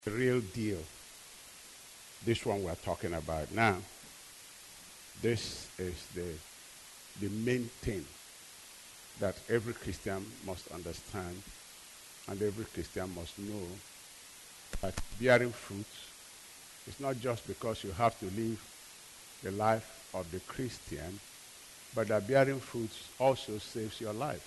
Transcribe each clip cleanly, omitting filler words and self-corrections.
The real deal. This one we're talking about now. This is the main thing that every Christian must understand and every Christian must know, that bearing fruit is not just because you have to live the life of the Christian, but that bearing fruits also saves your life.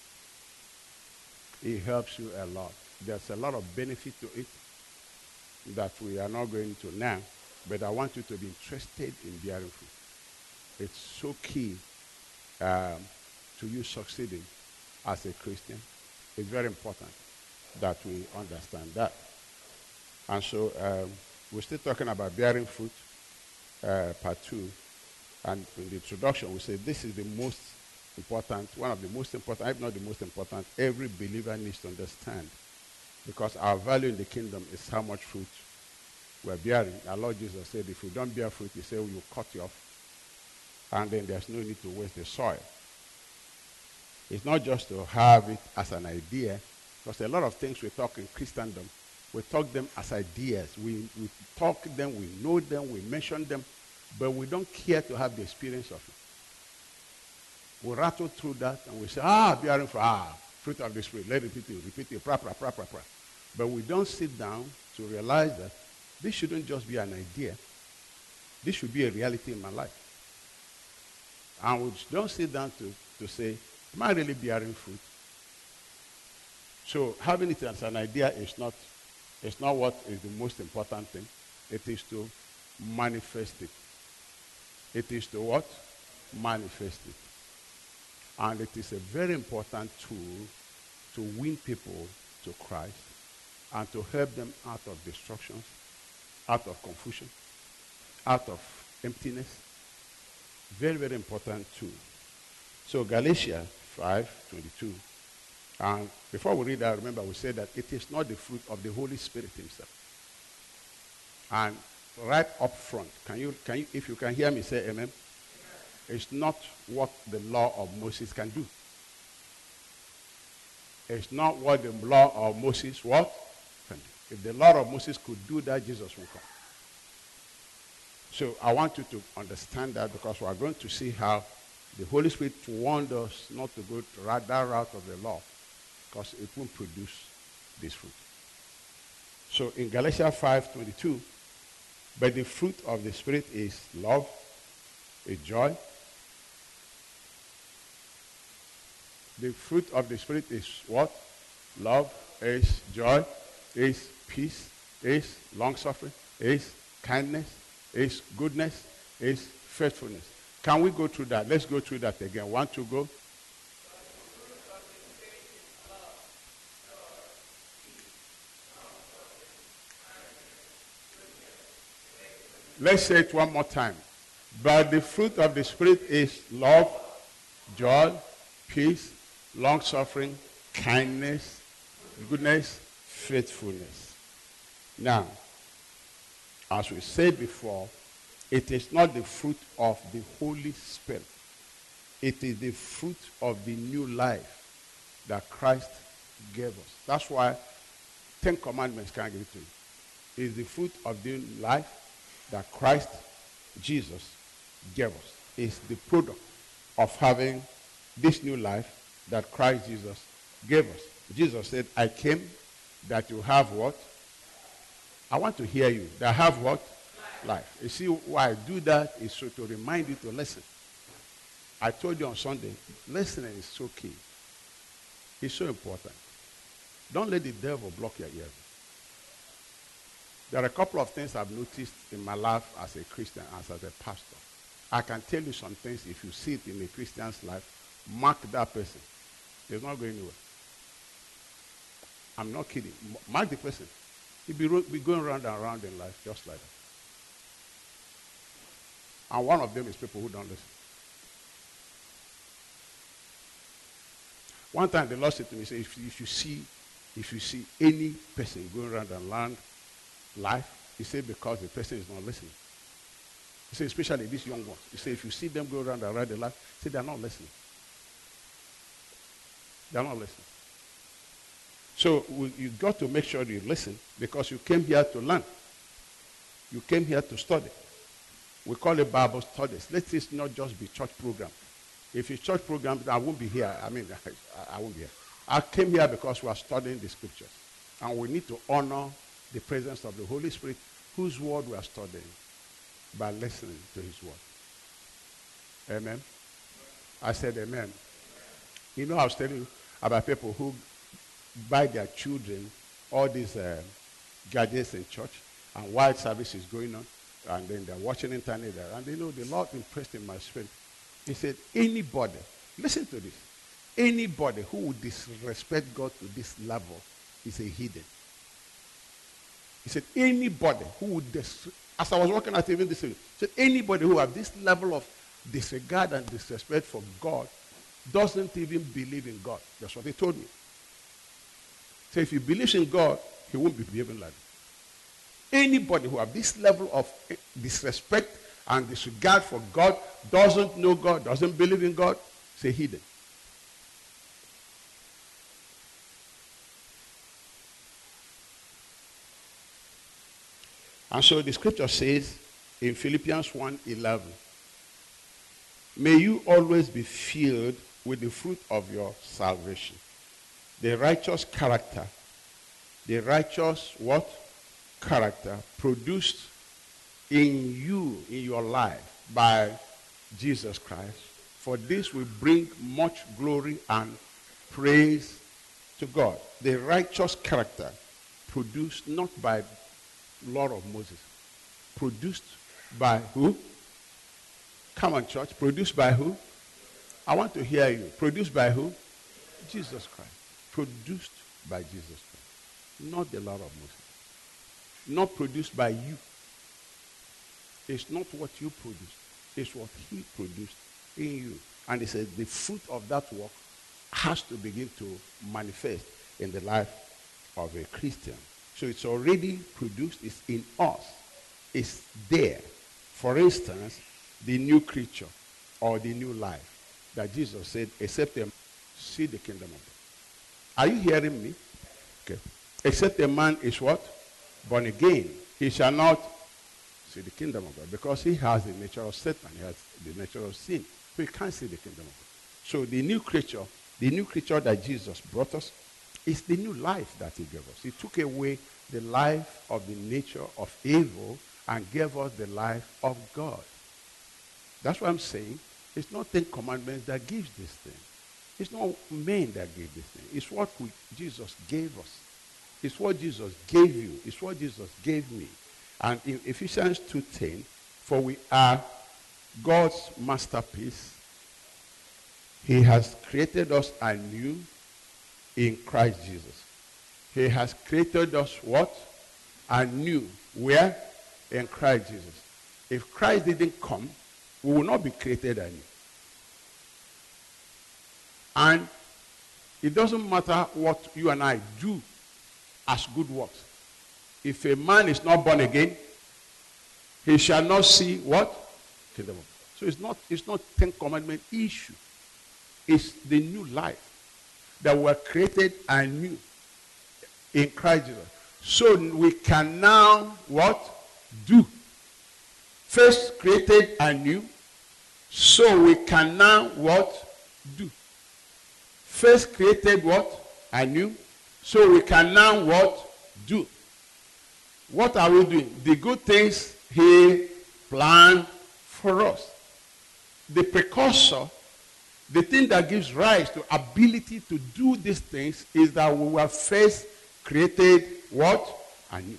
It helps you a lot. There's a lot of benefit to it that we are not going to now, but I want you to be interested in bearing fruit. It's so key to you succeeding as a Christian. It's very important that we understand that. And so we're still talking about bearing fruit, part 2. And in the introduction, we say this is the most important, one of the most important, if not the most important, every believer needs to understand. Because our value in the kingdom is how much fruit we're bearing. Our Lord Jesus said, if we don't bear fruit, he said, we will cut you off. And then there's no need to waste the soil. It's not just to have it as an idea, because a lot of things we talk in Christendom, we talk them as ideas. We talk them, we know them, we mention them, but we don't care to have the experience of it. We rattle through that and we say, bearing fruit of the Spirit. Let it repeat it, But we don't sit down to realize that this shouldn't just be an idea. This should be a reality in my life. And we don't sit down to say, am I really bearing fruit? So having it as an idea is not what is the most important thing. It is to manifest it. It is to what? Manifest it. And it is a very important tool to win people to Christ and to help them out of destruction, out of confusion, out of emptiness. Very, very important tool. So Galatians 5:22. And before we read that, remember we said that it is not the fruit of the Holy Spirit himself. And right up front, can you, if you can hear me say amen? It's not what the law of Moses can do. It's not what the law of Moses what can do. If the law of Moses could do that, Jesus will come. So I want you to understand that, because we are going to see how the Holy Spirit warned us not to go that route of the law, because it won't produce this fruit. So in Galatians 5:22, but the fruit of the Spirit is love, is joy. The fruit of the Spirit is what? Love, is joy, is peace, is long-suffering, is kindness, is goodness, is faithfulness. Can we go through that? Let's go through that again. 1, 2, go. Let's say it one more time. But the fruit of the Spirit is love, joy, peace, long-suffering, kindness, goodness, faithfulness. Now, as we said before, it is not the fruit of the Holy Spirit. It is the fruit of the new life that Christ gave us. That's why 10 commandments can't give it to you. It's the fruit of the new life that Christ Jesus gave us. It's the product of having this new life that Christ Jesus gave us. Jesus said, I came that you have what? I want to hear you. That have what? Life. You see why I do that is so to remind you to listen. I told you on Sunday, listening is so key. It's so important. Don't let the devil block your ears. There are a couple of things I've noticed in my life as a Christian, as a pastor. I can tell you some things. If you see it in a Christian's life, mark that person. He's not going anywhere. I'm not kidding. Mark the person. He'll be going around and around in life just like that. And one of them is people who don't listen. One time the Lord said to me, say, if you see any person going around and learn life, he said, because the person is not listening. He said, especially these young ones. He said, if you see them go around and ride the life, he said, they're not listening. They're not listening. So you got to make sure you listen because you came here to learn. You came here to study. We call it Bible studies. Let this not just be church program. If it's church program, I won't be here. I won't be here. I came here because we are studying the scriptures. And we need to honor the presence of the Holy Spirit, whose word we are studying, by listening to his word. Amen? I said amen. You know, I was telling you about people who buy their children all these gadgets in church, and while service is going on, and then they're watching internet there, and they know the Lord impressed in my spirit. He said, anybody, listen to this, anybody who would disrespect God to this level is a heathen. He said, anybody who would, as I was working at even this, he said, anybody who have this level of disregard and disrespect for God doesn't even believe in God. That's what he told me. So if he believes in God, he won't be behaving like that. Anybody who have this level of disrespect and disregard for God, doesn't know God, doesn't believe in God, is a heathen. And so the scripture says in Philippians 1:11, may you always be filled with the fruit of your salvation. The righteous character. The righteous what? Character produced in you, in your life, by Jesus Christ. For this will bring much glory and praise to God. The righteous character produced not by law of Moses. Produced by who? Come on, church. Produced by who? I want to hear you. Produced by who? Jesus Christ. Produced by Jesus Christ. Not the law of Moses. Not produced by you. It's not what you produced. It's what he produced in you. And he said the fruit of that work has to begin to manifest in the life of a Christian. So it's already produced. It's in us. It's there. For instance, the new creature or the new life that Jesus said, except a man see the kingdom of God. Are you hearing me? Okay. Except a man is what? Born again. He shall not see the kingdom of God because he has the nature of Satan. He has the nature of sin. So he can't see the kingdom of God. So the new creature that Jesus brought us is the new life that he gave us. He took away the life of the nature of evil and gave us the life of God. That's what I'm saying. It's not 10 commandments that gives this thing. It's not men that gave this thing. It's what Jesus gave us. It's what Jesus gave you. It's what Jesus gave me. And in Ephesians 2:10, for we are God's masterpiece. He has created us anew in Christ Jesus. He has created us what? Anew. Where? In Christ Jesus. If Christ didn't come, we will not be created anew. And it doesn't matter what you and I do as good works. If a man is not born again, he shall not see what? Kingdom of God. So it's not 10 commandment issue. It's the new life that were created anew in Christ Jesus. So we can now what? Do. First created anew. So we can now what? Do. First created what? Anew. So we can now what? Do. What are we doing? The good things he planned for us. The precursor, the thing that gives rise to ability to do these things is that we were first created what? Anew.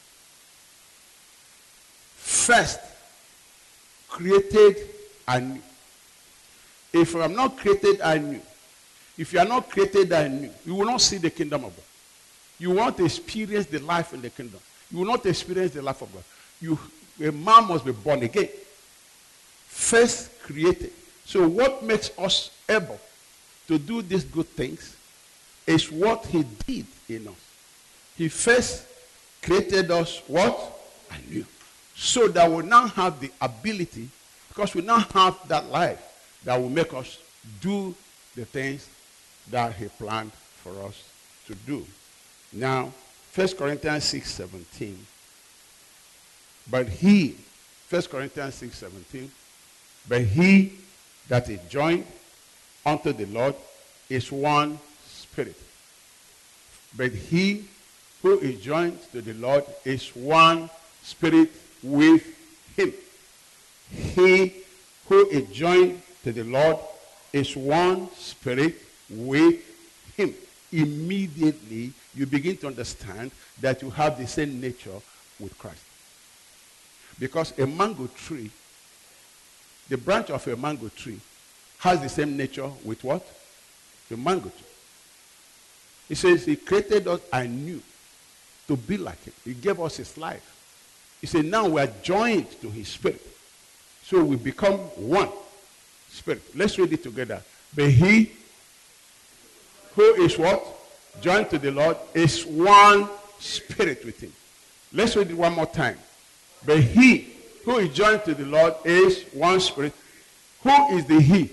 First created anew. If I'm not created anew, if you are not created anew, you will not see the kingdom of God. You won't experience the life in the kingdom. You will not experience the life of God. A man must be born again. First created. So what makes us able to do these good things is what he did in us. He first created us what? Anew. So that we now have the ability, because we now have that life that will make us do the things that he planned for us to do. Now, 1 Corinthians 6:17. But he, 1 Corinthians 6:17, but he that is joined unto the Lord is one spirit. But he who is joined to the Lord is one spirit with him. He who is joined to the Lord is one spirit with him. Immediately, you begin to understand that you have the same nature with Christ. Because a mango tree, the branch of a mango tree, has the same nature with what? The mango tree. He says he created us anew to be like him. He gave us his life. He said now we are joined to his spirit. So we become one spirit. Let's read it together. But he who is what? Joined to the Lord is one spirit with him. Let's read it one more time. But he who is joined to the Lord is one spirit. Who is the he?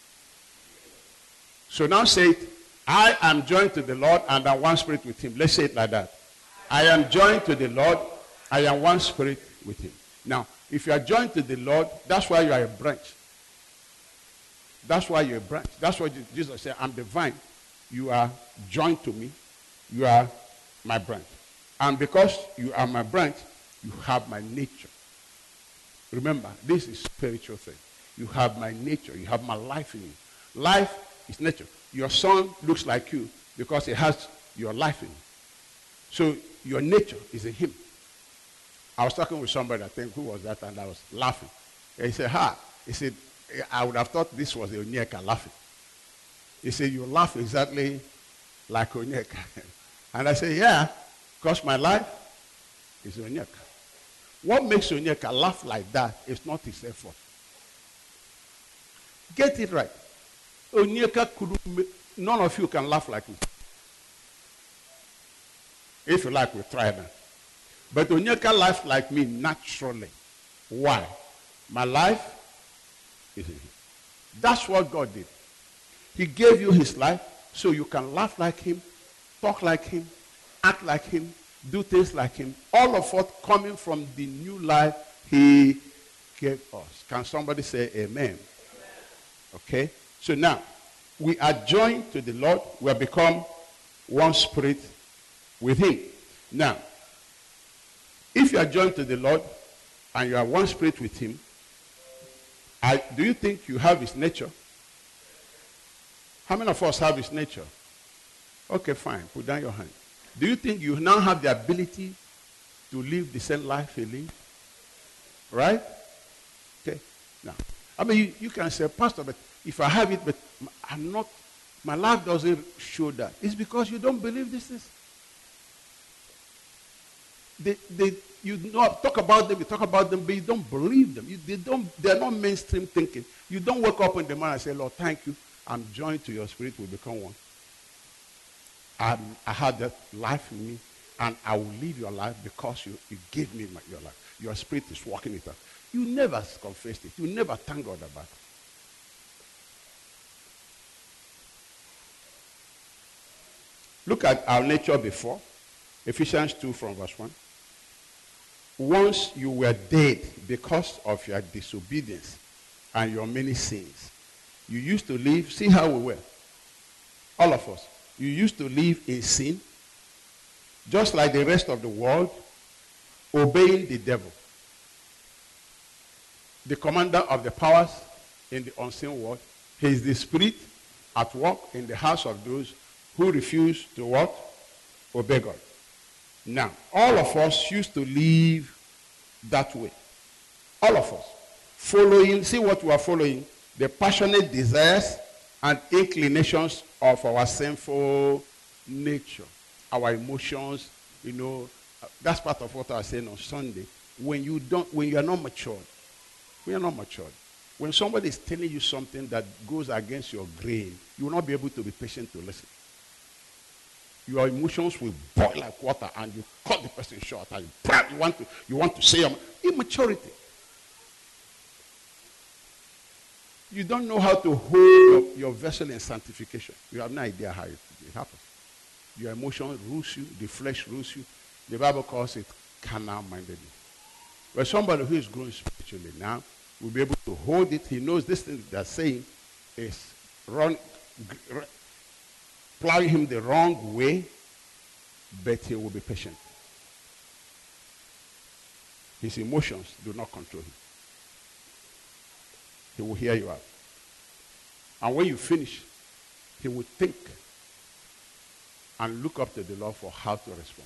So now say it. I am joined to the Lord and I'm one spirit with him. Let's say it like that. I am joined to the Lord. I am one spirit with him. Now, if you are joined to the Lord, that's why you are a branch. That's why you're a branch. That's why Jesus said, I'm the vine. You are joined to me. You are my branch. And because you are my branch, you have my nature. Remember, this is spiritual thing. You have my nature. You have my life in you. Life is nature. Your son looks like you because he has your life in him. So your nature is in him. I was talking with somebody, I think, who was that, and I was laughing. And he said, he said, I would have thought this was Onyeka laughing. He said, you laugh exactly like Onyeka. And I said, yeah, because my life is Onyeka. What makes Onyeka laugh like that is not his effort. Get it right. Onyeka none of you can laugh like me. If you like, we try that. But Onyeka laughs like me naturally. Why? My life is in him. That's what God did. He gave you his life so you can laugh like him, talk like him, act like him, do things like him. All of us coming from the new life he gave us. Can somebody say amen? Okay? So now, we are joined to the Lord. We have become one spirit with him. Now, if you are joined to the Lord and you are one spirit with him, do you think you have his nature? How many of us have his nature? Okay, fine. Put down your hand. Do you think you now have the ability to live the same life he lived? Right? Okay. Now, I mean, you can say, Pastor, but if I have it, but I'm not, my life doesn't show that. It's because you don't believe this is. You talk about them, but you don't believe them. They're not mainstream thinking. You don't wake up in the morning and say, Lord, thank you. I'm joined to your spirit. We become one. I had that life in me, and I will live your life because you gave me your life. Your spirit is working it out. You never confessed it. You never thank God about it. Look at our nature before. Ephesians 2 from verse 1. Once you were dead because of your disobedience and your many sins. You used to live, see how we were. All of us. You used to live in sin, just like the rest of the world, obeying the devil. The commander of the powers in the unseen world. He is the spirit at work in the hearts of those who refuse to what? Obey God. Now, all of us used to live that way. All of us. Following, see what we are following? The passionate desires and inclinations of our sinful nature. Our emotions, that's part of what I was saying on Sunday. When you are not matured, when somebody is telling you something that goes against your grain, you will not be able to be patient to listen. Your emotions will boil like water, and you cut the person short, and you want to say immaturity. You don't know how to hold your vessel in sanctification. You have no idea how it happens. Your emotion rules you. The flesh rules you. The Bible calls it carnal-mindedness. But somebody who is growing spiritually now will be able to hold it. He knows this thing they're saying is wrong, plowing him the wrong way, but he will be patient. His emotions do not control him. He will hear you out. And when you finish, he will think and look up to the Lord for how to respond.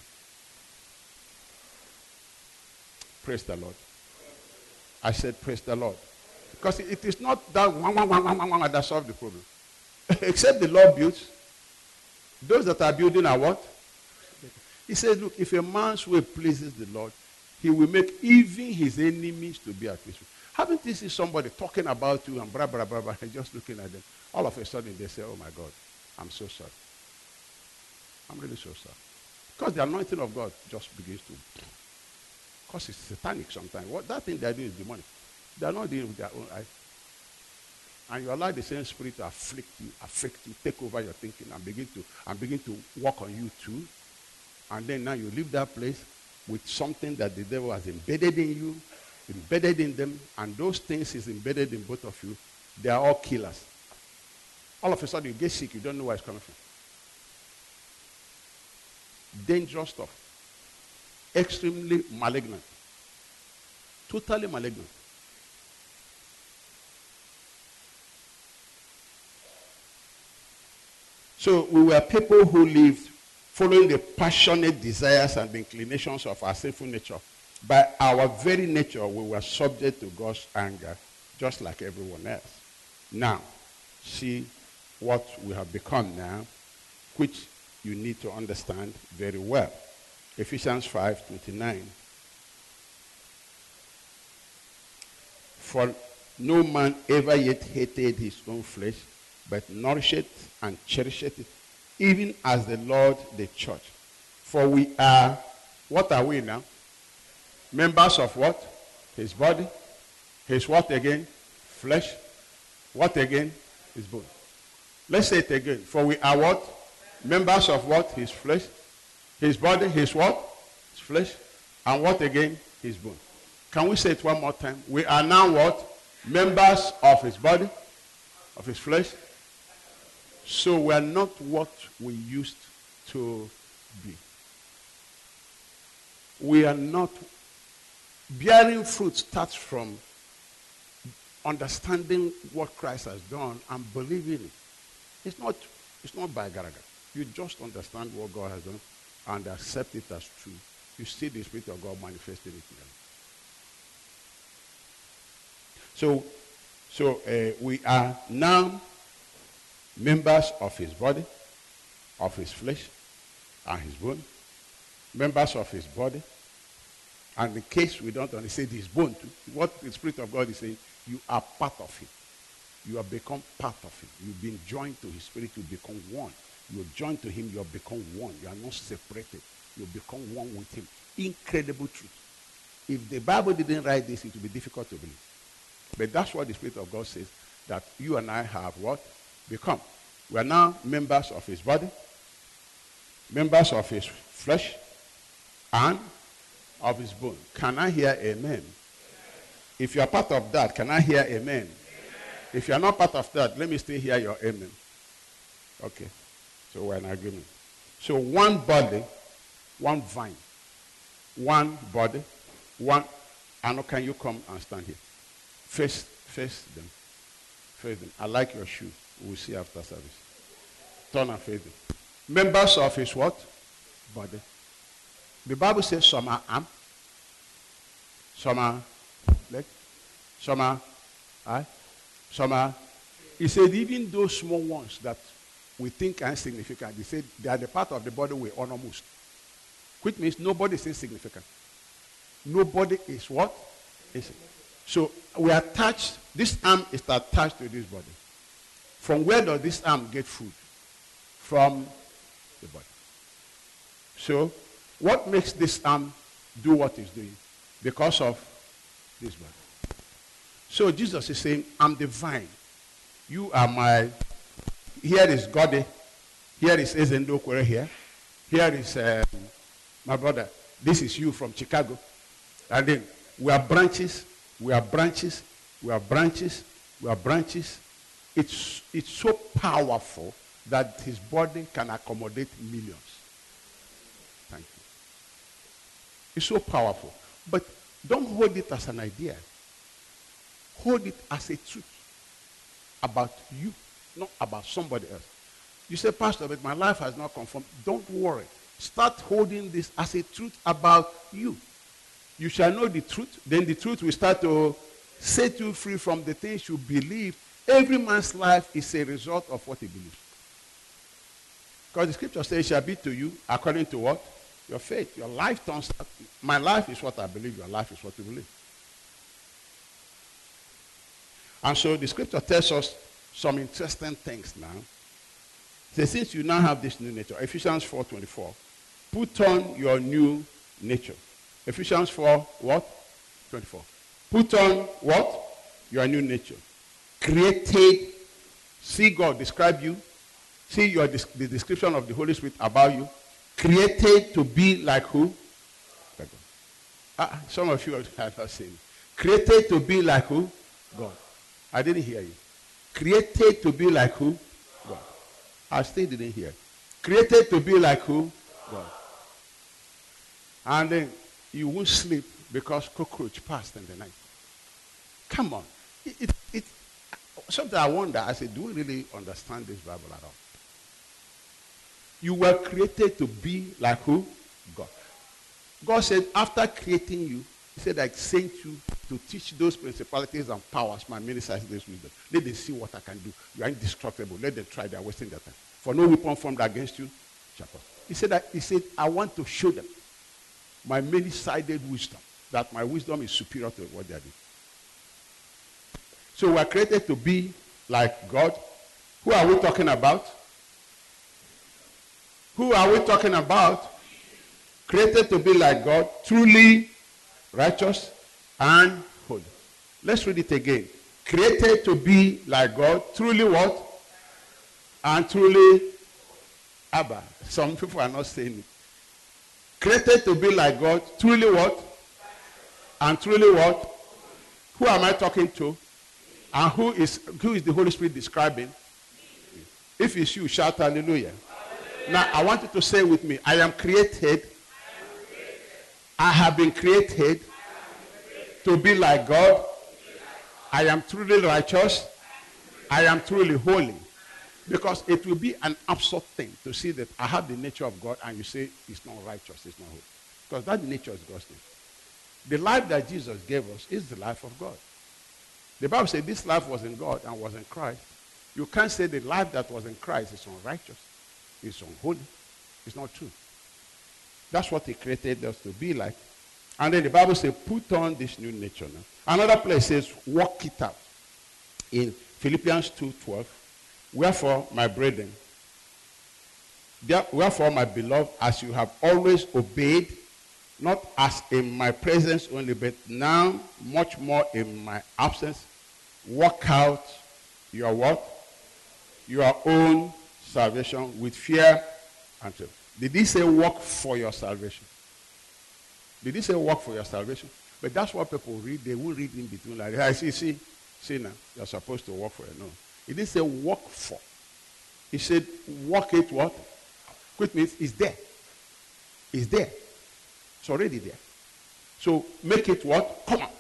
Praise the Lord. I said, praise the Lord. Because it is not that one that solves the problem. Except the Lord builds. Those that are building are what? He says, look, if a man's way pleases the Lord, he will make even his enemies to be at peace. Haven't you seen somebody talking about you and blah, blah, blah, blah, and just looking at them? All of a sudden they say, oh my God, I'm so sorry. I'm really so sorry. Because the anointing of God just begins to, because it's satanic sometimes. What that thing they're doing is demonic. They're not dealing with their own eyes. And you allow the same spirit to afflict you, take over your thinking, and begin to work on you too. And then now you leave that place with something that the devil has embedded in you, embedded in them, and those things is embedded in both of you. They are all killers. All of a sudden you get sick, you don't know where it's coming from. Dangerous stuff. Extremely malignant. Totally malignant. So we were people who lived following the passionate desires and the inclinations of our sinful nature. By our very nature, we were subject to God's anger, just like everyone else. Now, see what we have become now, which you need to understand very well. Ephesians 5:29. For no man ever yet hated his own flesh, but nourished it and cherished it, even as the Lord the church. For we are, what are we now? Members of what? His body. His what again? Flesh. What again? His bone. Let's say it again. For we are what? Members of what? His flesh. His body. His what? His flesh. And what again? His bone. Can we say it one more time? We are now what? Members of his body, of his flesh. So we are not what we used to be. We are not. Bearing fruit starts from understanding what Christ has done and believing it. It's not by garaga. You just understand what God has done and accept it as true. You see the Spirit of God manifesting it in your life. So we are now members of his body, of his flesh, and his bone. Members of his body. And in case we don't understand his bone too, what the Spirit of God is saying, you are part of him. You have become part of him. You've been joined to his Spirit, you become one. You're joined to him, you have become one. You are not separated. You become one with him. Incredible truth. If the Bible didn't write this, it would be difficult to believe. But that's what the Spirit of God says, that you and I have what? Become. We are now members of his body, members of his flesh, and of his bone. Can I hear amen? If you are part of that, can I hear amen? If you are not part of that, let me still hear your amen. Okay. So we're in agreement. So one body, one vine. One body, one. Anno, can you come and stand here? Face them. Face them. I like your shoe. We'll see after service. Turn and face them. Members of his what? Body. The Bible says some are arm, some are leg, some are eye, some are. He said even those small ones that we think are insignificant, he said they are the part of the body we honor most. Which means nobody is insignificant. Nobody is what? So we are attached, this arm is attached to this body. From where does this arm get food? From the body. So what makes this arm do what it's doing? Because of this body. So Jesus is saying, I'm the vine. You are my, here is God, here is Ezendo Kwere here, Here is my brother. This is you from Chicago. And then we are branches, we are branches, we are branches, we are branches. It's so powerful that his body can accommodate millions. Thank you. It's so powerful. But don't hold it as an idea. Hold it as a truth about you, not about somebody else. You say, Pastor, but my life has not conformed. Don't worry. Start holding this as a truth about you. You shall know the truth. Then the truth will start to set you free from the things you believe. Every man's life is a result of what he believes. Because the scripture says, it shall be to you according to what? Your faith. Your life turns out. My life is what I believe. Your life is what you believe. And so the scripture tells us some interesting things now. It says, since you now have this new nature, Ephesians 4:24, put on your new nature. Ephesians 4, what? 24. Put on what? Your new nature. Created. See God describe you. See the description of the Holy Spirit about you. Created to be like who? Like God. Some of you have not seen it. Created to be like who? God. I didn't hear you. Created to be like who? God. I still didn't hear. Created to be like who? God. And then you won't sleep because cockroach passed in the night. Come on. Sometimes I wonder, I say, do we really understand this Bible at all? You were created to be like who? God. God said, after creating you, he said, I sent you to teach those principalities and powers, my ministers, this wisdom. Let them see what I can do. You are indestructible. Let them try. They are wasting their time. For no weapon formed against you shall prosper. He said, I want to show them my many-sided wisdom, that my wisdom is superior to what they are doing. So we are created to be like God. Who are we talking about? Who are we talking about? Created to be like God, truly righteous and holy. Let's read it again. Created to be like God, truly what? And truly Abba. Some people are not saying it. Created to be like God, truly what? And truly what? Who am I talking to? And who is the Holy Spirit describing? If it's you, shout hallelujah. Now, I want you to say with me, I am created. I have been created to be like God. I am truly righteous. I am truly holy. Because it will be an absurd thing to see that I have the nature of God and you say it's not righteous, it's not holy. Because that nature is God's nature. The life that Jesus gave us is the life of God. The Bible says this life was in God and was in Christ. You can't say the life that was in Christ is unrighteous. It's unholy. It's not true. That's what he created us to be like. And then the Bible says, put on this new nature now. Another place says, walk it out. In Philippians 2:12, wherefore, my brethren, wherefore, my beloved, as you have always obeyed, not as in my presence only, but now much more in my absence, work out your what? Your own salvation with fear and trembling. Did he say work for your salvation? Did he say work for your salvation? But that's what people read. They will read in between like, I see now, you're supposed to work for it. No. He didn't say work for. He said work it what? Which means it's there. It's there. It's already there. So make it what? Come out.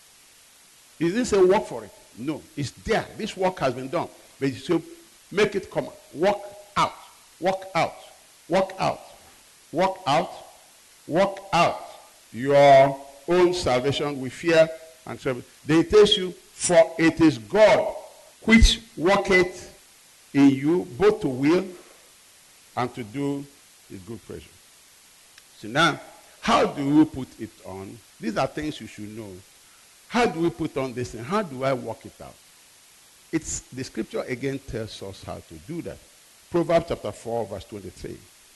He didn't say work for it. No. It's there. This work has been done. But he said make it come out. Walk out. Walk out. Walk out. Walk out. Walk out your own salvation with fear and trembling. Then it tells you, for it is God which worketh in you both to will and to do his good pleasure. So now, how do we put it on? These are things you should know. How do we put on this thing? How do I work it out? It's the scripture again tells us how to do that. Proverbs chapter 4, verse 23.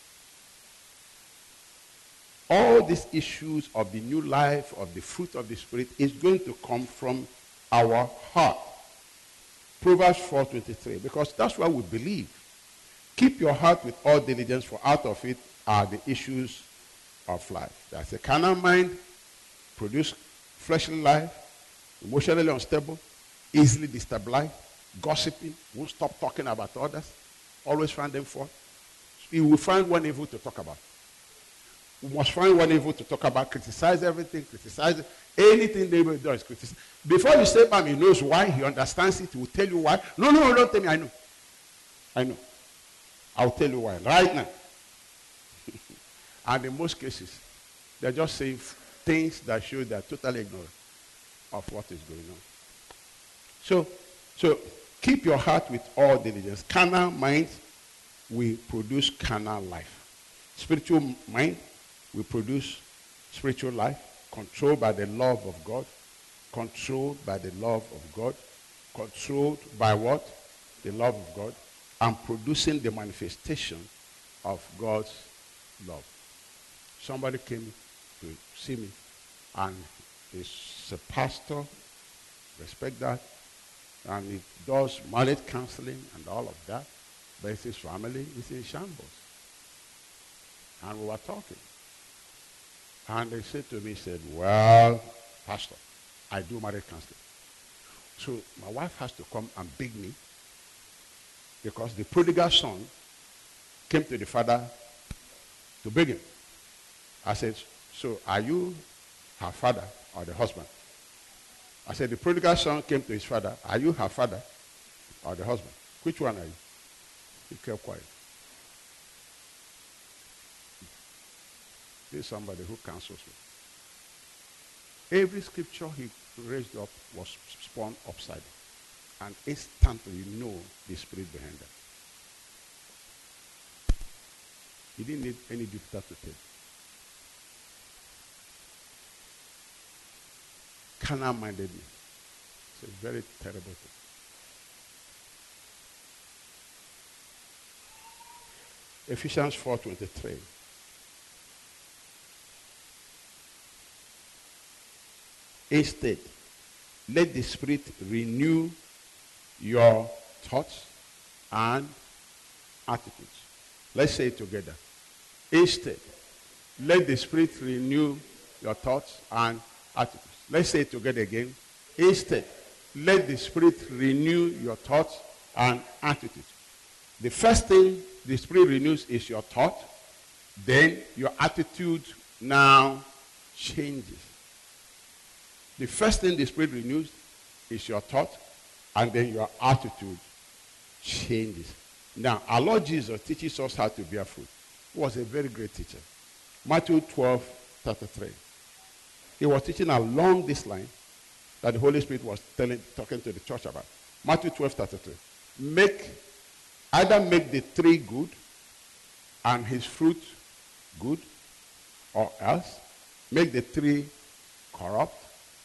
All these issues of the new life, of the fruit of the Spirit, is going to come from our heart. Proverbs 4:23, because that's what we believe. Keep your heart with all diligence, for out of it are the issues of life. That's a carnal mind, produce fleshly life, emotionally unstable, easily destabilized, gossiping, won't stop talking about others, always find them fault. You will find one evil to talk about. We must find one evil to talk about, criticize everything, criticize anything neighbor does, criticize. Before you say, "Ma'am," he knows why, he understands it, he will tell you why. No, don't tell me, I know. I know. I'll tell you why, right now. And in most cases, they're just saying things that show they're totally ignorant of what is going on. So keep your heart with all diligence. Carnal mind will produce carnal life. Spiritual mind will produce spiritual life, controlled by the love of God. Controlled by the love of God. Controlled by what? The love of God. And producing the manifestation of God's love. Somebody came to see me, and he's a pastor, respect that, and he does marriage counseling and all of that, but his family is in shambles. And we were talking. And they said to me, he said, "Well, Pastor, I do marriage counseling. So my wife has to come and beg me because the prodigal son came to the father to beg him." I said, "So are you her father or the husband?" I said, "The prodigal son came to his father. Are you her father or the husband? Which one are you?" He kept quiet. This is somebody who counsels me. Every scripture he raised up was spun upside down. And instantly you know the spirit behind that. He didn't need any dictator to tell. Carnal-mindedness. It's a very terrible thing. Ephesians 4:23. Instead, let the Spirit renew your thoughts and attitudes. Let's say it together. Instead, let the Spirit renew your thoughts and attitudes. Let's say it together again. Instead, let the Spirit renew your thoughts and attitudes. The first thing the Spirit renews is your thought. Then your attitude now changes. The first thing the Spirit renews is your thought, and then your attitude changes. Now, our Lord Jesus teaches us how to bear fruit. He was a very great teacher. Matthew 12:33. He was teaching along this line that the Holy Spirit was talking to the church about. Matthew 12:33. Either make the tree good and his fruit good, or else make the tree corrupt.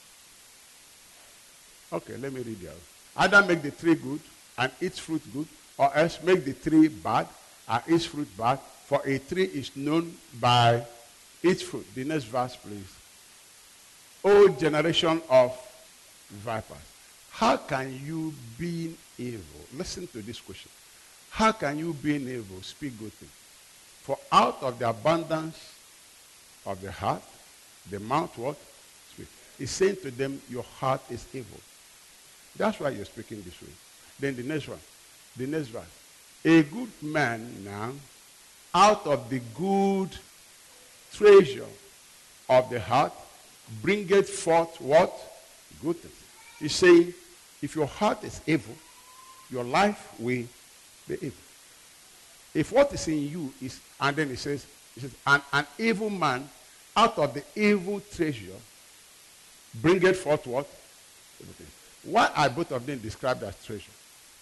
Okay, let me read it out. Either make the tree good and its fruit good, or else make the tree bad and its fruit bad, for a tree is known by its fruit. The next verse, please. O generation of vipers, how can you, being evil, listen to this question. How can you, being evil, speak good things? For out of the abundance of the heart, the mouth what? Speak. He's saying to them, your heart is evil. That's why you're speaking this way. Then the next one. The next verse. A good man now, out of the good treasure of the heart, bringeth forth what? Good things. He's saying, if your heart is evil, your life will be evil. If what is in you is, and then he says an evil man out of the evil treasure bringeth forth what? Everything. Why are both of them described as treasure?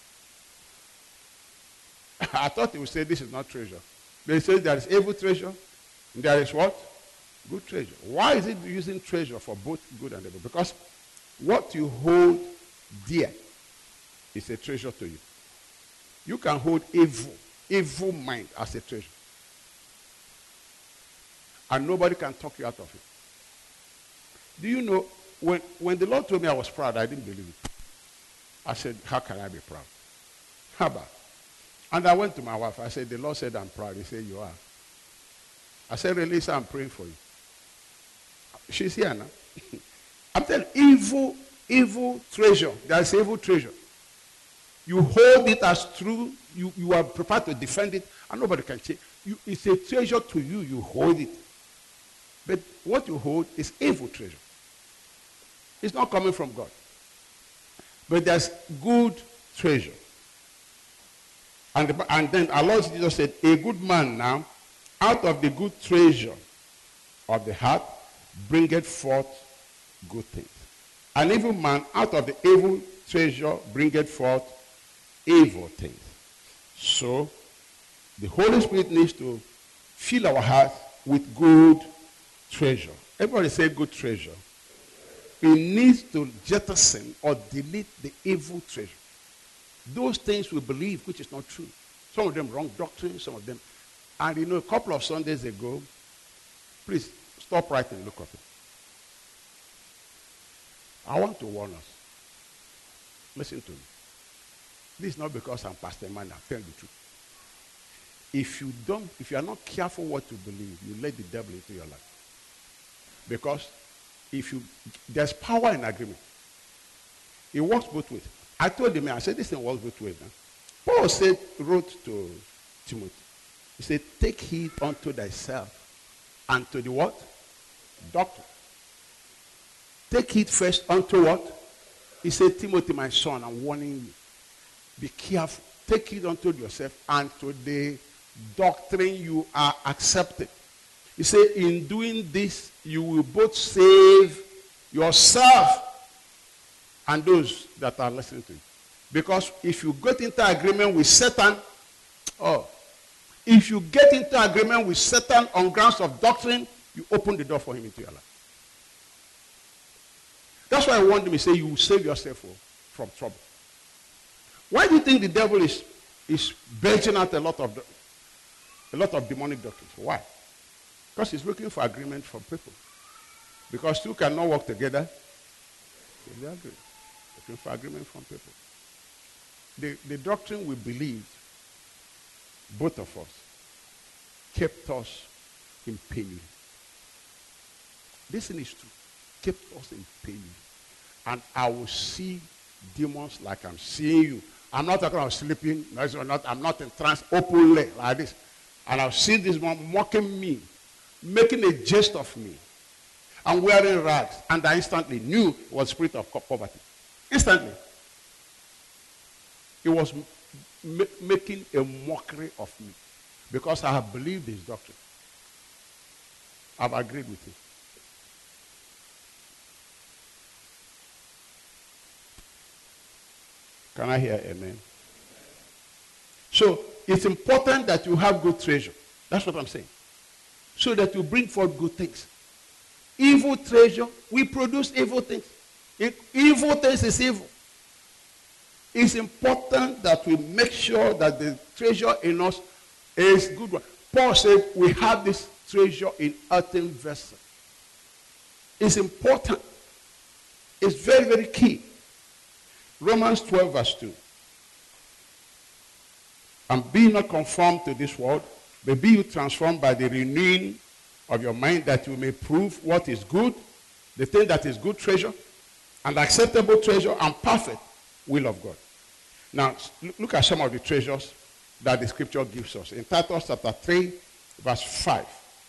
I thought he would say this is not treasure. They say there is evil treasure, and there is what? Good treasure. Why is it using treasure for both good and evil? Because what you hold dear is a treasure to you. You can hold evil mind as a treasure. And nobody can talk you out of it. Do you know, when the Lord told me I was proud, I didn't believe it. I said, how can I be proud? How about? And I went to my wife. I said, the Lord said I'm proud. He said, you are. I said, Relisa, I'm praying for you. She's here now. I'm telling you, evil treasure. There's evil treasure. You hold it as true. You are prepared to defend it, and nobody can change. It's a treasure to you. You hold it. But what you hold is evil treasure. It's not coming from God. But there's good treasure. And then our Lord Jesus said, a good man now, out of the good treasure of the heart, bringeth forth good things. An evil man, out of the evil treasure, bringeth forth evil things. So, the Holy Spirit needs to fill our hearts with good treasure. Everybody say good treasure. He needs to jettison or delete the evil treasure. Those things we believe which is not true. Some of them wrong doctrine, some of them. And a couple of Sundays ago, please stop writing, look up it. I want to warn us. Listen to me. This is not because I'm Pastor Man, I'm telling the truth. If you are not careful what you believe, you let the devil into your life. Because there's power in agreement. It works both ways. I told the man, I said, this thing works both ways. Huh? Paul wrote to Timothy. He said, take heed unto thyself and to the what? Doctrine. Take heed first unto what? He said, Timothy, my son, I'm warning you. Be careful. Take heed unto yourself and to the doctrine you are accepting. He said, in doing this, you will both save yourself and those that are listening to you. Because if you get into agreement with Satan, if you get into agreement with Satan on grounds of doctrine, you open the door for him into your life. That's why I want him to say you will save yourself from trouble. Why do you think the devil is belching out a lot of demonic doctrines? Why? Because he's looking for agreement from people. Because two cannot work together. They agree. Looking for agreement from people. The doctrine we believed, both of us, kept us in pain. This thing is true. Kept us in pain. And I will see demons like I'm seeing you. I'm not talking about sleeping. I'm not in trance openly like this. And I'll see this one mocking me, making a jest of me. I'm wearing rags. And I instantly knew it was spirit of poverty. Instantly. He was making a mockery of me. Because I have believed his doctrine. I've agreed with him. Can I hear amen? So, it's important that you have good treasure. That's what I'm saying. So that you bring forth good things. Evil treasure, we produce evil things. Evil things is evil. It's important that we make sure that the treasure in us is good one. Paul said we have this treasure in earthen vessels. It's important. It's very, very key. Romans 12 verse 2. And be not conformed to this world, but be you transformed by the renewing of your mind, that you may prove what is good, the thing that is good treasure, and acceptable treasure, and perfect will of God. Now, look at some of the treasures that the scripture gives us. In Titus chapter 3, verse 5.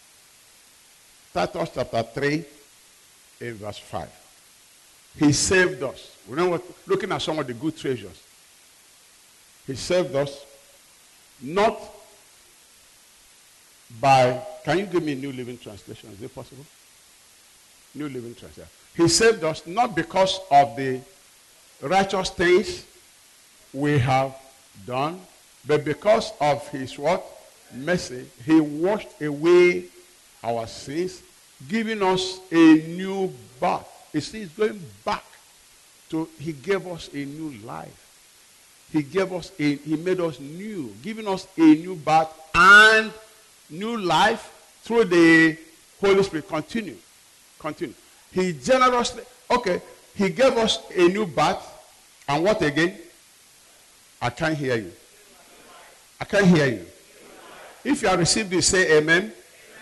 Titus chapter 3, in verse 5. He saved us. Remember, looking at some of the good treasures. He saved us not by, can you give me a New Living Translation? Is it possible? New Living Translation. He saved us not because of the righteous things we have done, but because of his what? Mercy. He washed away our sins, giving us a new birth. You see, it's going back to, he gave us a new life. He made us new, giving us a new birth and new life through the Holy Spirit. Continue. He generously, he gave us a new birth, and what again? I can't hear you. If you have received this, say amen.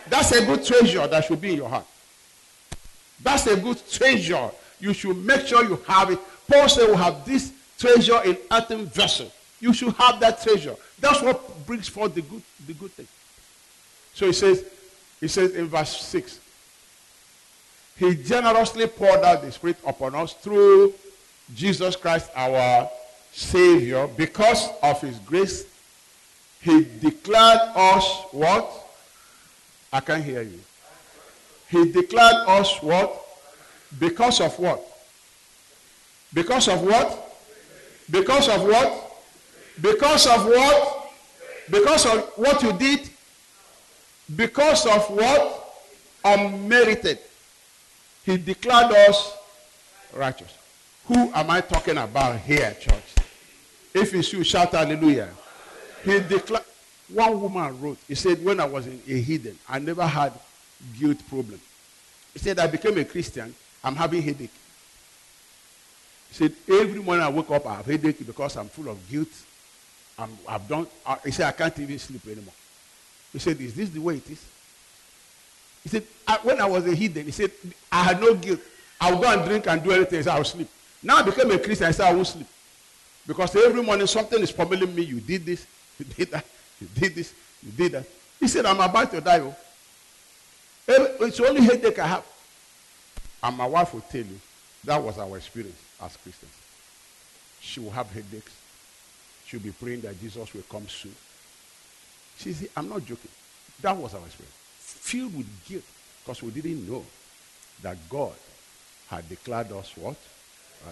That's a good treasure that should be in your heart. That's a good treasure. You should make sure you have it. Paul said we have this treasure in earthen vessel. You should have that treasure. That's what brings forth the good thing. So he says in verse 6, he generously poured out the Spirit upon us through Jesus Christ our Savior. Because of his grace, he declared us what? I can't hear you. He declared us what? Because of what? Because of what? Because of what? Because of what? Because of what you did? Because of what? Unmerited. He declared us righteous. Who am I talking about here, church? If it's you, shout hallelujah. He declared. One woman wrote, he said, when I was in a heathen, I never had guilt problem. He said, I became a Christian, I'm having headache. He said, every morning I wake up, I have headache because I'm full of guilt. He said, I can't even sleep anymore. He said, is this the way it is? He said, when I was a heathen, he said, I had no guilt. I would go and drink and do anything, so I would sleep. Now I became a Christian, I said, I won't sleep. Because every morning something is pummeling me. You did this, you did that, you did this, you did that. He said, I'm about to die. It's only headache I have. And my wife will tell you, that was our experience as Christians. She will have headaches. She'll be praying that Jesus will come soon. She said, I'm not joking. That was our experience. Filled with guilt, because we didn't know that God had declared us what? Right?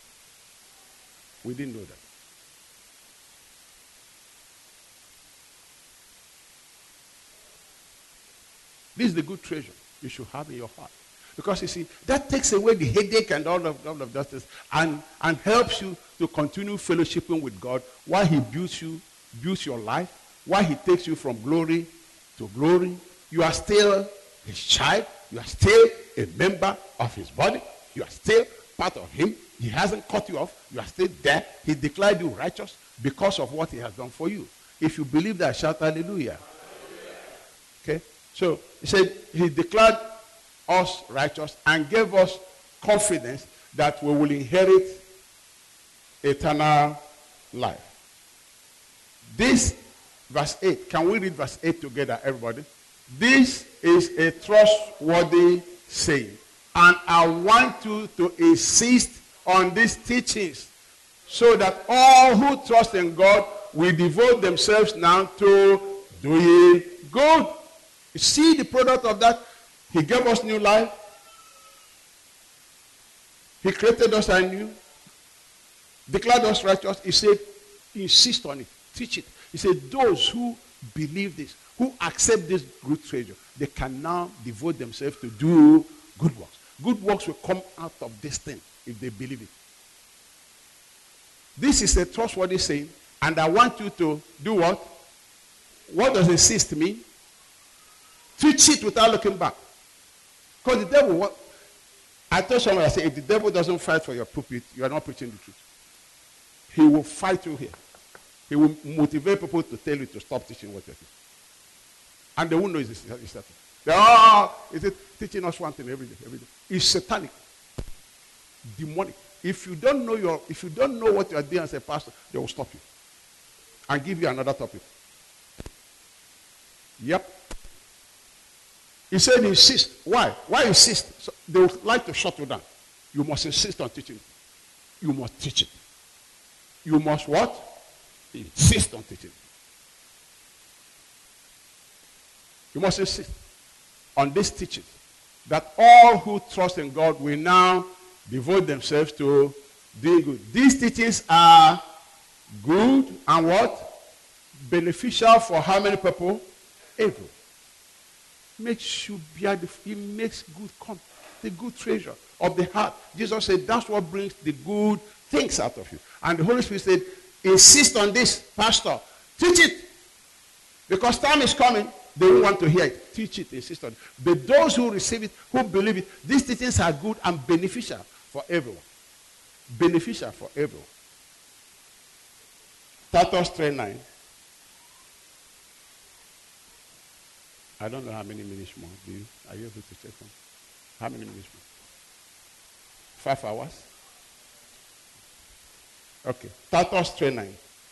We didn't know that. This is the good treasure you should have in your heart. Because you see, that takes away the headache and all of that and helps you to continue fellowshipping with God while he builds your life, while he takes you from glory to glory. You are still his child. You are still a member of his body. You are still part of him. He hasn't cut you off. You are still there. He declared you righteous because of what he has done for you. If you believe that, shout hallelujah. Okay? So he said he declared us righteous and gave us confidence that we will inherit eternal life. This, verse 8. Can we read verse 8 together, everybody? This is a trustworthy saying. And I want you to insist on these teachings so that all who trust in God will devote themselves now to doing good. You see the product of that? He gave us new life. He created us anew. Declared us righteous. He said, insist on it. Teach it. He said, those who believe this, who accept this good treasure, they can now devote themselves to do good works. Good works will come out of this thing if they believe it. This is a trustworthy saying, and I want you to do what? What does insist mean? Teach it without looking back. Because the devil, I told someone, I said, if the devil doesn't fight for your pulpit, you are not preaching the truth. He will fight you here. He will motivate people to tell you to stop teaching what you're teaching. And they won't know it's that. Is it teaching us one thing every day? It's satanic, demonic. If you don't know what you are doing as a pastor, they will stop you and give you another topic. Yep. He said insist. Why? Why insist? So they would like to shut you down. You must insist on teaching. You must teach it. You must what? Insist on teaching. You must insist on this teaching that all who trust in God will now devote themselves to doing good. These teachings are good and what? Beneficial for how many people? Everyone. Makes you beautiful. It makes good come. The good treasure of the heart. Jesus said that's what brings the good things out of you. And the Holy Spirit said, insist on this, pastor. Teach it. Because time is coming. They won't want to hear it. Teach it, insist on it. But those who receive it, who believe it, these teachings are good and beneficial for everyone. Beneficial for everyone. Titus 3:9. I don't know how many minutes more. Do you? Are you able to check them? How many minutes more? 5 hours? Okay. Titus 3:9.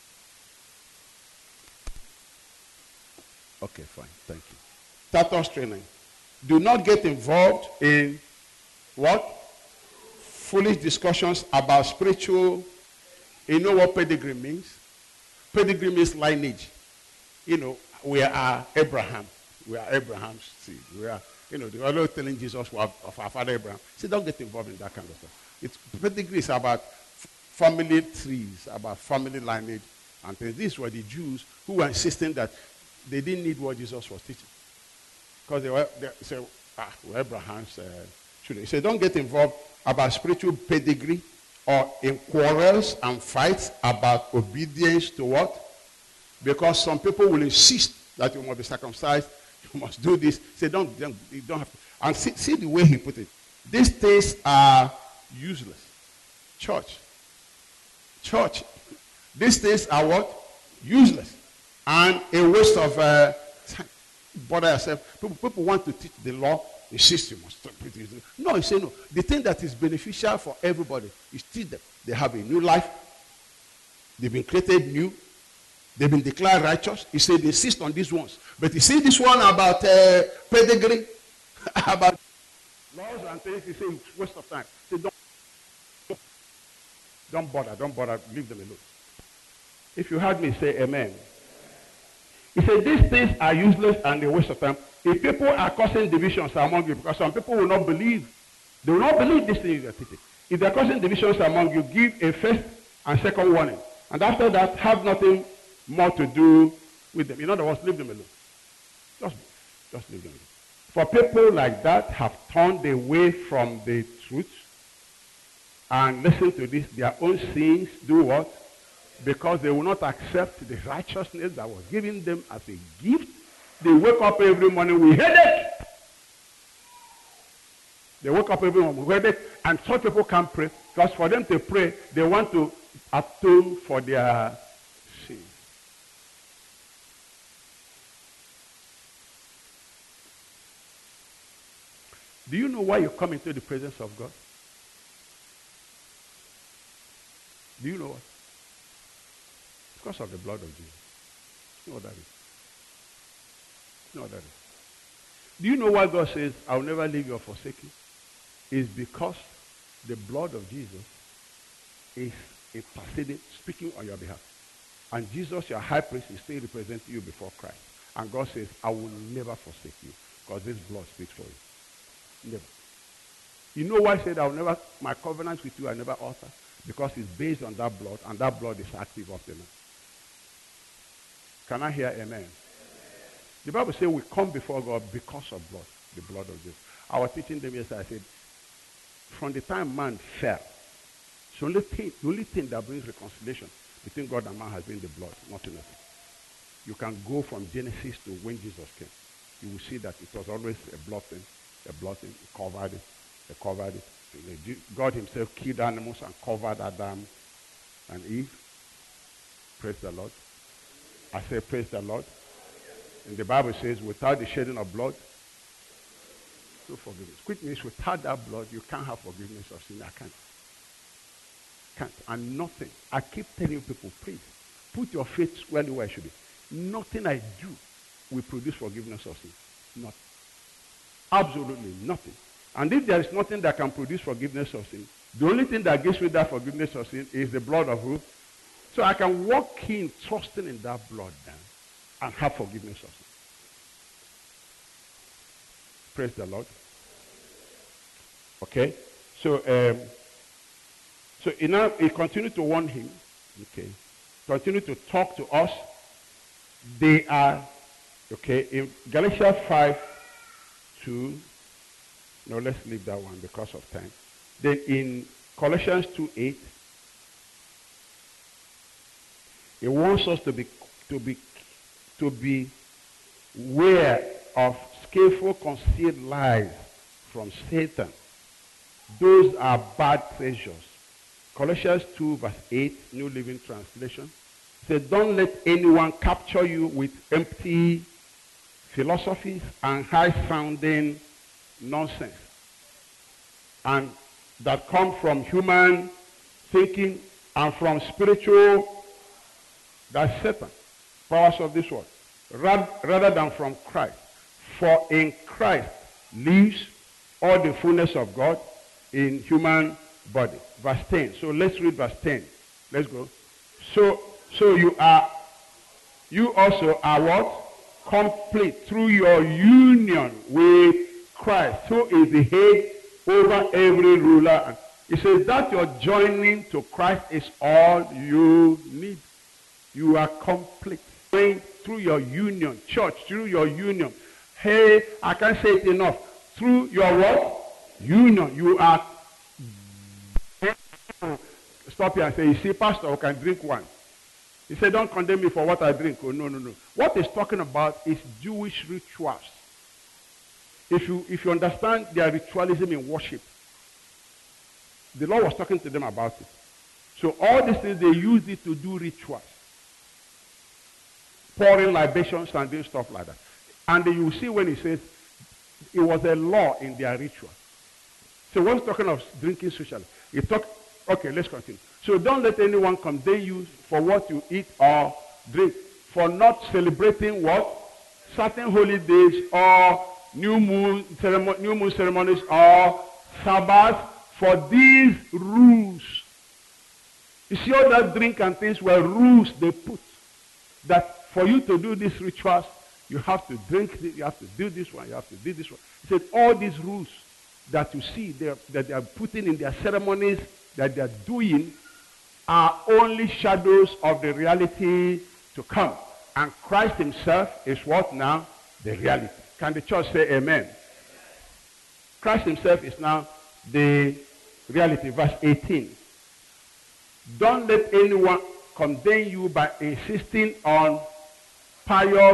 Okay, fine. Thank you. Titus 3:9. Do not get involved in what? Foolish discussions about spiritual. You know what pedigree means? Pedigree means lineage. You know, we are Abraham. We are Abraham's seed. We are, the other telling Jesus of our father Abraham. See, don't get involved in that kind of stuff. Pedigree is about family trees, about family lineage and things. These were the Jews who were insisting that they didn't need what Jesus was teaching. Because they said, we're Abraham's children. He said, don't get involved about spiritual pedigree or in quarrels and fights about obedience to what? Because some people will insist that you must be circumcised, you must do this. Say, you don't have to. And see the way he put it. These things are useless. Church. These things are what? Useless. And a waste of time. Bother yourself. People want to teach the law. Insist you must stop it. No, he said no. The thing that is beneficial for everybody is teach them. They have a new life. They've been created new. They've been declared righteous. He said insist on these ones. But you see this one about pedigree, about laws and things, he said it's waste of time. He said don't bother, leave them alone. If you heard me say amen. He said these things are useless and a waste of time. If people are causing divisions among you, because some people will not believe, they will not believe these things you are teaching. If they are causing divisions among you, give a first and second warning. And after that, have nothing more to do with them. In other words, leave them alone. Just leave them alone. For people like that have turned away from the truth and listen to this, their own sins do what? Because they will not accept the righteousness that was given them as a gift. They wake up every morning with headache. They wake up every morning with headache, and such people can't pray. Because for them to pray, they want to atone for their sins. Do you know why you come into the presence of God? Do you know what? Because of the blood of Jesus. You know what that is? You know what that is? Do you know why God says, I will never leave you or forsake you? It's because the blood of Jesus is interceding, speaking on your behalf. And Jesus, your high priest, is still representing you before Christ. And God says, I will never forsake you, because this blood speaks for you. Never. You know why I said, I will never, my covenant with you, I never alter? Because it's based on that blood, and that blood is active up to now. Can I hear amen? The Bible says we come before God because of blood, the blood of Jesus. I was teaching them yesterday, I said, from the time man fell, the only thing that brings reconciliation between God and man has been the blood, nothing else. You can go from Genesis to when Jesus came. You will see that it was always a blood thing, he covered it. God himself killed animals and covered Adam and Eve. Praise the Lord. I say praise the Lord. And the Bible says, without the shedding of blood, no forgiveness. Quick means without that blood, you can't have forgiveness of sin. I can't. And nothing. I keep telling people, please, put your faith squarely where it should be. Nothing I do will produce forgiveness of sin. Nothing. Absolutely nothing. And if there is nothing that can produce forgiveness of sin, the only thing that gives me that forgiveness of sin is the blood of who? So I can walk in trusting in that blood then and have forgiveness of sin. Praise the Lord. Okay? So he continued to warn him. Okay. Continue to talk to us. They are, okay, in Galatians 5:2. No, let's leave that one because of time. Then in Colossians 2:8, he wants us to be aware of skillful concealed lies from Satan. Those are bad treasures. Colossians 2:8, New Living Translation, says, don't let anyone capture you with empty philosophies and high-sounding nonsense, and that come from human thinking and from spiritual, that's Satan, powers of this world, rather than from Christ. For in Christ lives all the fullness of God in human body. Verse 10. So let's read verse 10. Let's go. So you also are what? Complete through your union with Christ, who is the head over every ruler. He says that your joining to Christ is all you need. You are complete. Through your union, church, through your union. Hey, I can't say it enough. Through your what? Union. You are. Stop here and say, you see, Pastor, I can drink wine. He said, don't condemn me for what I drink. Oh, no, no, no. What he's talking about is Jewish rituals. If you understand their ritualism in worship, the Lord was talking to them about it. So all these things, they use it to do rituals. Pouring libations and doing stuff like that. And then you see when he says, it was a law in their ritual. So when he's talking of drinking socially, he talk. Okay, let's continue. So don't let anyone condemn you for what you eat or drink, for not celebrating what? Certain holy days or new moon ceremonies or Sabbath, for these rules. You see all that drink and things were rules they put. That for you to do these rituals, you have to drink, you have to do this one, you have to do this one. He said all these rules that you see that they are putting in their ceremonies, that they are doing, are only shadows of the reality to come. And Christ himself is what now? The reality. Can the church say amen? Christ himself is now the reality. Verse 18. Don't let anyone condemn you by insisting on pious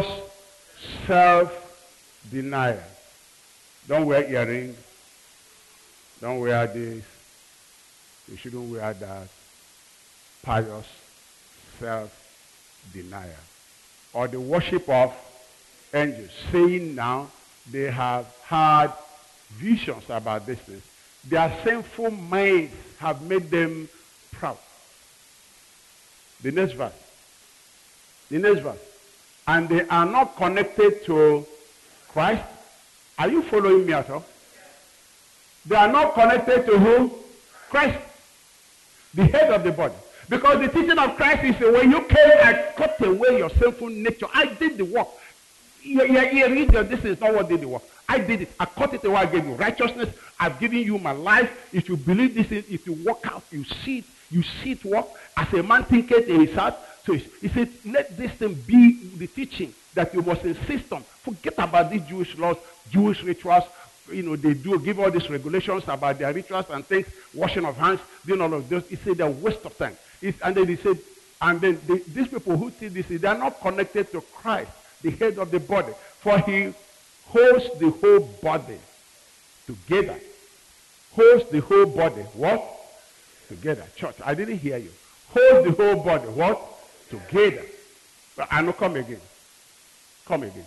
self-denial. Don't wear earrings. Don't wear this. You shouldn't wear that. Pious self-denial. Or the worship of angels, saying now they have had visions about this thing. Their sinful minds have made them proud. The next verse. The next verse. And they are not connected to Christ. Are you following me at all? They are not connected to who? Christ. The head of the body. Because the teaching of Christ is when you came, I cut away your sinful nature. I did the work. This is not what did the work. I did it. I cut it away. I gave you righteousness. I've given you my life. If you believe this, if you walk out, you see it. You see it work. As a man thinketh in his heart. So he said, let this thing be the teaching that you must insist on. Forget about these Jewish laws, Jewish rituals. You know, they do give all these regulations about their rituals and things, washing of hands, doing all of this. He said they're a waste of time. And then he said, and then these people who see this, they are not connected to Christ, the head of the body. For he holds the whole body together. Holds the whole body. What? Together. Church, I didn't hear you. Holds the whole body. What? Together. But I know, come again. Come again.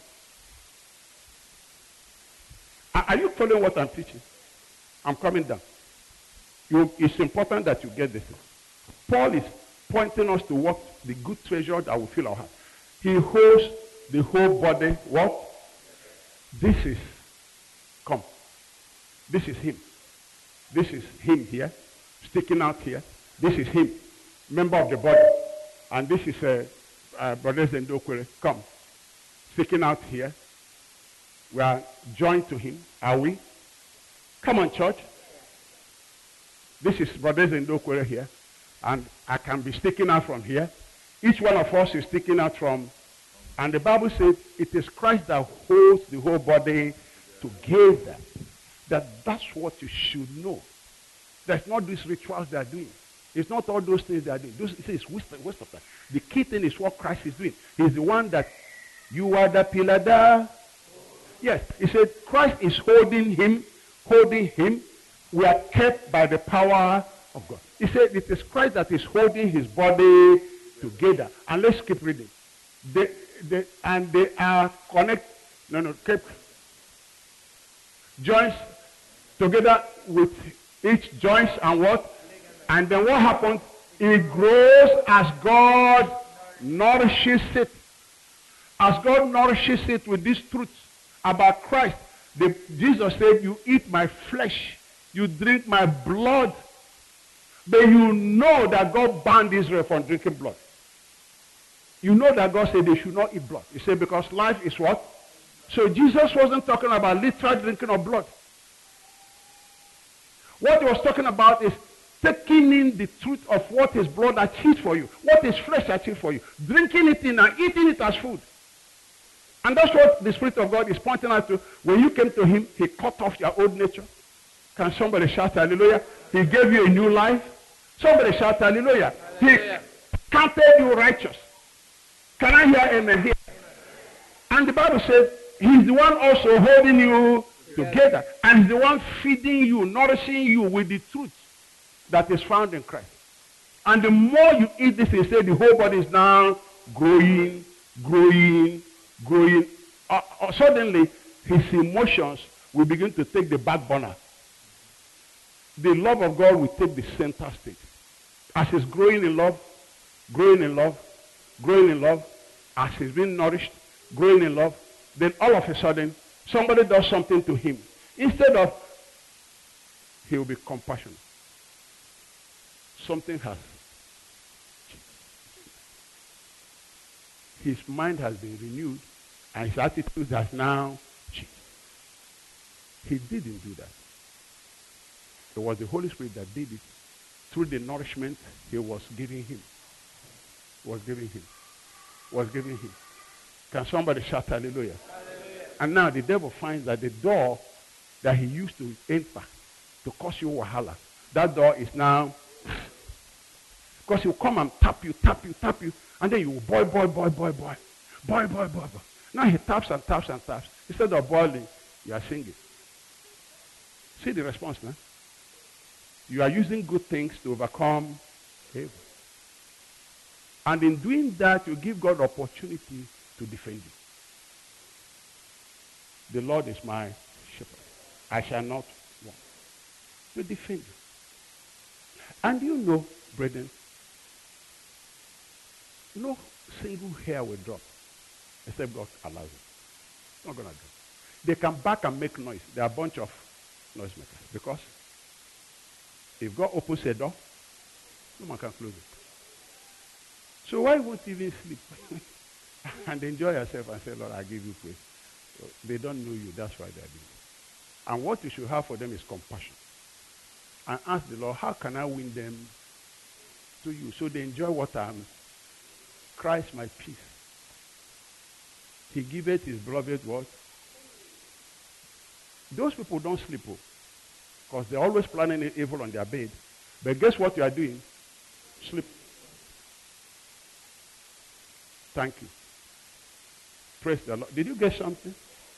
Are you following what I'm teaching? I'm coming down. It's important that you get this. Paul is pointing us to what the good treasure that will fill our heart. He holds the whole body. What? This is, come. This is him. This is him here, sticking out here. This is him, member of the body. And this is Brother Zendokwere, come, sticking out here. We are joined to him, are we? Come on, church. This is Brother Zendokwere here. And I can be sticking out from here. Each one of us is sticking out from. And the Bible says it is Christ that holds the whole body together. That's what you should know. That's not these rituals they are doing. It's not all those things they are doing. It's waste of time. The key thing is what Christ is doing. He's the one that you are the pillar there. Yes, he said Christ is holding him. We are kept by the power of God. He said it is Christ that is holding his body together. And let's keep reading. They are connected. No, keep. Joints together with each joints and what? And then what happens? It grows as God nourishes it. As God nourishes it with this truth about Christ. Jesus said, you eat my flesh, you drink my blood. But you know that God banned Israel from drinking blood. You know that God said they should not eat blood. He said because life is what? So Jesus wasn't talking about literal drinking of blood. What he was talking about is taking in the truth of what his blood achieved for you, what his flesh achieved for you, drinking it in and eating it as food. And that's what the Spirit of God is pointing out to. When you came to him, he cut off your old nature. Can somebody shout hallelujah? He gave you a new life. Somebody shout hallelujah. Hallelujah. He counted you righteous. Can I hear amen here? And the Bible says he's the one also holding you together. And he's the one feeding you, nourishing you with the truth that is found in Christ. And the more you eat this, he said the whole body is now growing. Suddenly, his emotions will begin to take the back burner. The love of God will take the center stage. As he's growing in love, as he's being nourished, growing in love, then all of a sudden, somebody does something to him. Instead of, he will be compassionate. Something has. His mind has been renewed, and his attitude has now changed. He didn't do that. It was the Holy Spirit that did it through the nourishment he was giving him. Was giving him. Can somebody shout hallelujah? Hallelujah? And now the devil finds that the door that he used to enter to cause you wahala, that door is now, because he'll come and tap you, and then you will boil. Now he taps and taps. Instead of boiling, you are singing. See the response now? You are using good things to overcome evil. And in doing that, you give God opportunity to defend you. The Lord is my shepherd. I shall not want. To defend you. And you know, brethren, no single hair will drop except God allows it. It's not going to drop. They come back and make noise. They are a bunch of noisemakers. Because if God opens a door, no one can close it. So why won't you even sleep and enjoy yourself and say, Lord, I give you praise? So they don't know you. That's why they're doing it. And what you should have for them is compassion. And ask the Lord, how can I win them to you? So they enjoy what I'm. Christ my peace. He giveth his beloved what? Those people don't sleep because they're always planning evil on their bed. But guess what you are doing? Sleep. Thank you. Praise the Lord. Did you get something?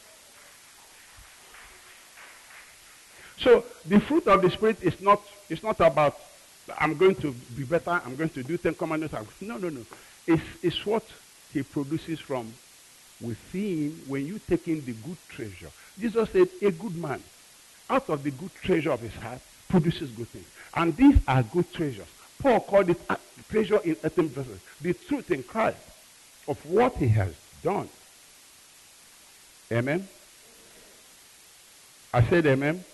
So the fruit of the Spirit is not about I'm going to be better, I'm going to do 10 commandments. No. It's what he produces from within when you take in the good treasure. Jesus said, a good man, out of the good treasure of his heart, produces good things. And these are good treasures. Paul called it treasure in earthen vessels. The truth in Christ of what he has done. Amen? I said amen?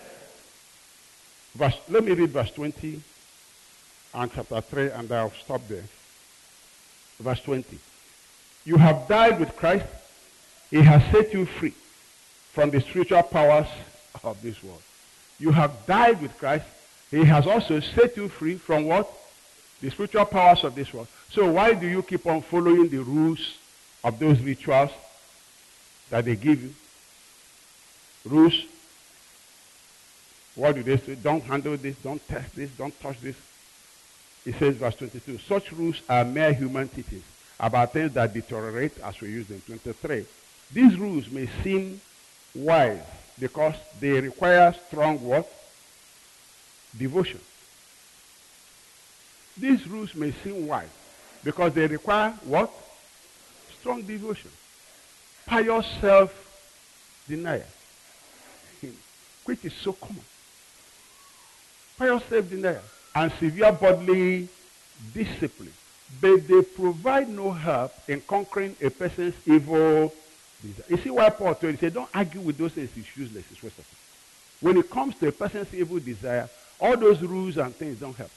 Let me read verse 20 and chapter 3, and I'll stop there. Verse 20. You have died with Christ. He has set you free from the spiritual powers of this world. You have died with Christ. He has also set you free from what? The spiritual powers of this world. So why do you keep on following the rules of those rituals that they give you? Rules. What do they say? Don't handle this, don't test this, don't touch this. It says, verse 22, such rules are mere human teachings about things that deteriorate as we use them. 23, these rules may seem wise because they require strong what? Devotion. These rules may seem wise because they require what? Strong devotion. Pious denial, which is so common. Pious self-denial and severe bodily discipline. But they provide no help in conquering a person's evil desire. You see why Paul told you, he said, don't argue with those things, it's useless, it's waste of time. When it comes to a person's evil desire, all those rules and things don't help.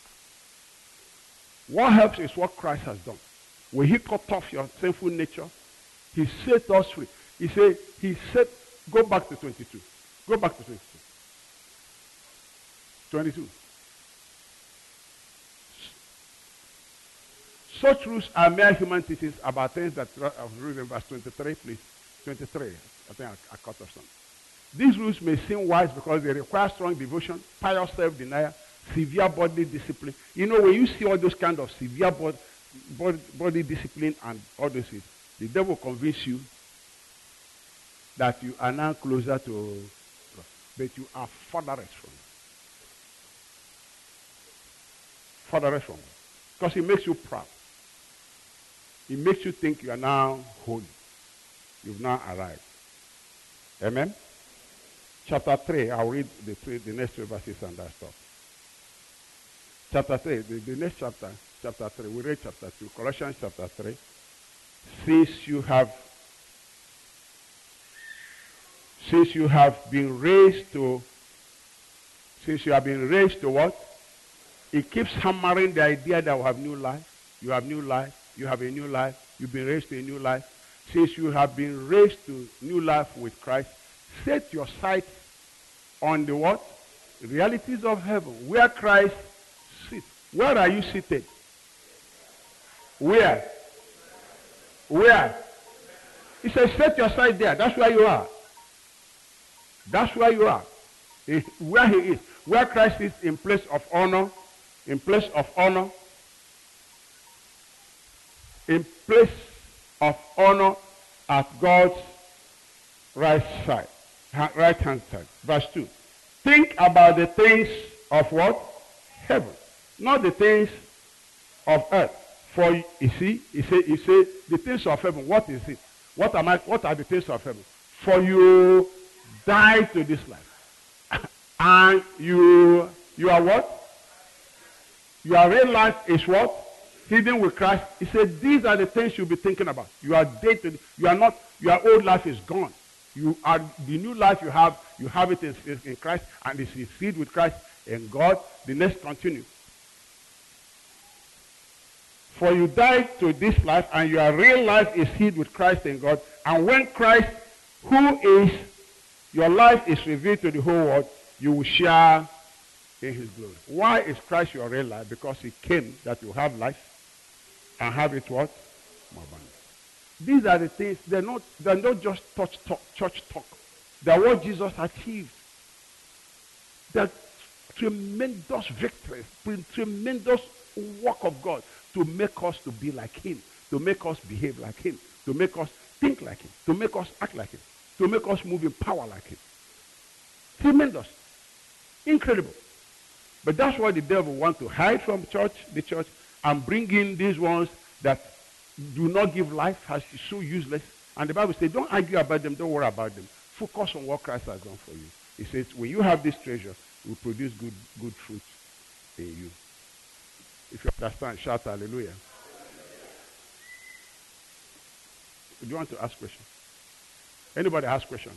What helps is what Christ has done. When he cut off your sinful nature, he set us free. He said, go back to 22. Go back to 22. 22. Such rules are mere human teachings about things that I was reading verse 23, please. 23. I think I cut off something. These rules may seem wise because they require strong devotion, pious self-denial, severe bodily discipline. You know, when you see all those kind of severe body discipline and all those things, the devil will convince you that you are now closer to God, but you are furthest from God. Furthest from God. Because he makes you proud. He makes you think you are now holy. You've now arrived. Amen? Chapter 3, I'll read the next 3 verses and that's stop. Chapter 3, the next chapter 3, we read chapter 2, Colossians chapter 3. Since you have been raised to what? It keeps hammering the idea that we have new life. You have new life. You have a new life. You've been raised to a new life. Since you have been raised to new life with Christ, set your sights on the what? The realities of heaven, where Christ sits. Where are you seated? Where? He says, set your sight there. That's where you are. That's where you are. Where he is. Where Christ is in place of honor. In place of honor. In place of honor at God's right hand side. Verse 2. Think about the things of what? Heaven. Not the things of earth. For you see, he said, the things of heaven, what is it? What are the things of heaven? For you died to this life. And you are what? Your real life is what? Hidden with Christ. He said, these are the things you'll be thinking about. You are dead to, your old life is gone. You are, the new life you have it in Christ, and it's hid with Christ in God. The next continue. For you died to this life, and your real life is hid with Christ in God. And when Christ, who is your life, is revealed to the whole world, you will share in his glory. Why is Christ your real life? Because he came that you have life and have it what? More abundant. These are the things, they're not just church talk. They're what Jesus achieved. They're tremendous victories, tremendous work of God to make us to be like him, to make us behave like him, to make us think like him, to make us act like him, to make us move in power like him. Tremendous. Incredible. But that's why the devil wants to hide from the church, and bring in these ones that do not give life, as is so useless. And the Bible says, don't argue about them, don't worry about them. Focus on what Christ has done for you. He says, when you have this treasure, it will produce good fruit in you. If you understand, shout hallelujah. Do you want to ask questions? Anybody ask questions?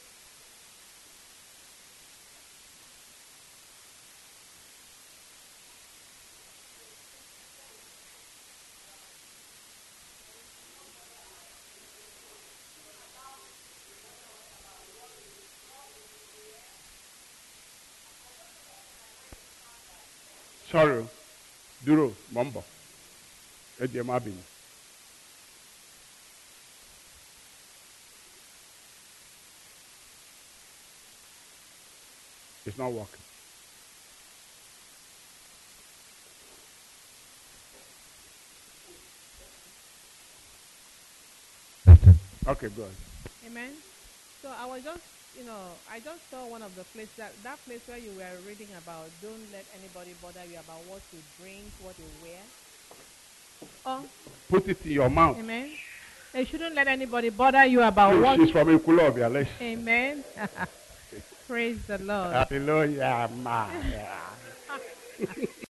Sorry, Duro, Mombo. Ediamabin. It's not working. Okay, go ahead. Amen. So I was just, I just saw one of the places, that place where you were reading about, don't let anybody bother you about what you drink, what you wear. Oh. Put it in your mouth. Amen. You shouldn't let anybody bother you about what. She's from Ekulobia. Amen. Praise the Lord. Hallelujah, ma. Yeah.